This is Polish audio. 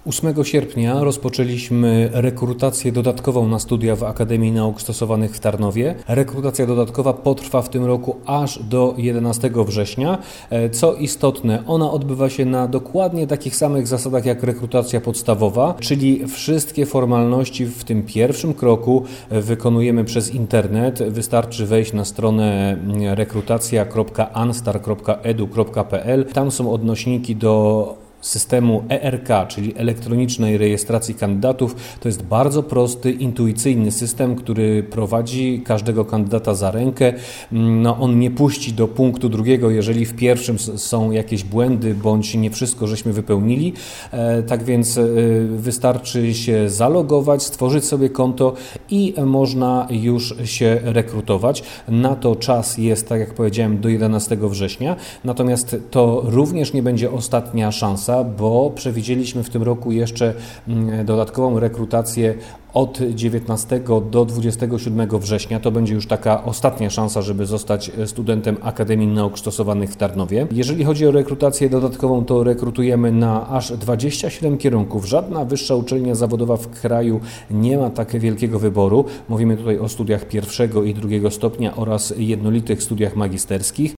8 sierpnia rozpoczęliśmy rekrutację dodatkową na studia w Akademii Nauk Stosowanych w Tarnowie. Rekrutacja dodatkowa potrwa w tym roku aż do 11 września. Co istotne, ona odbywa się na dokładnie takich samych zasadach jak rekrutacja podstawowa, czyli wszystkie formalności w tym pierwszym kroku wykonujemy przez internet. Wystarczy wejść na stronę rekrutacja.anstar.edu.pl. Tam są odnośniki do systemu ERK, czyli elektronicznej rejestracji kandydatów. To jest bardzo prosty, intuicyjny system, który prowadzi każdego kandydata za rękę. On nie puści do punktu drugiego, jeżeli w pierwszym są jakieś błędy, bądź nie wszystko żeśmy wypełnili. Tak więc wystarczy się zalogować, stworzyć sobie konto i można już się rekrutować. Na to czas jest, tak jak powiedziałem, do 11 września. Natomiast to również nie będzie ostatnia szansa, bo przewidzieliśmy w tym roku jeszcze dodatkową rekrutację od 19 do 27 września. To będzie już taka ostatnia szansa, żeby zostać studentem Akademii Nauk Stosowanych w Tarnowie. Jeżeli chodzi o rekrutację dodatkową, to rekrutujemy na aż 27 kierunków. Żadna wyższa uczelnia zawodowa w kraju nie ma tak wielkiego wyboru. Mówimy tutaj o studiach pierwszego i drugiego stopnia oraz jednolitych studiach magisterskich.